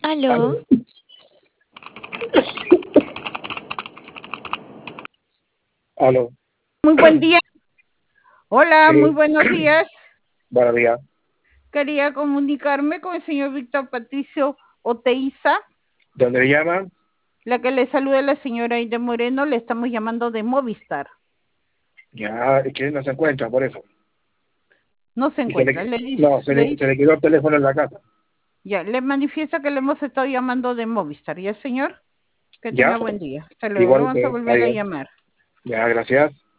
Aló, Aló. Aló. Muy buen día. Hola, muy Sí, buenos días. buenos días. Quería comunicarme con el señor Víctor Patricio Oteiza. ¿De dónde le llaman? La que le saluda la señora Aide Moreno, le estamos llamando de Movistar. Ya, es que no se encuentra, por eso. No se Y se encuentra. le, no, se le quedó el teléfono en la casa. Ya, le manifiesta que le hemos estado llamando de Movistar. ¿Ya, señor? Que ¿Ya? tenga buen día. Hasta luego. Lo Igual, vamos a volver a adiós. llamar. Ya, gracias.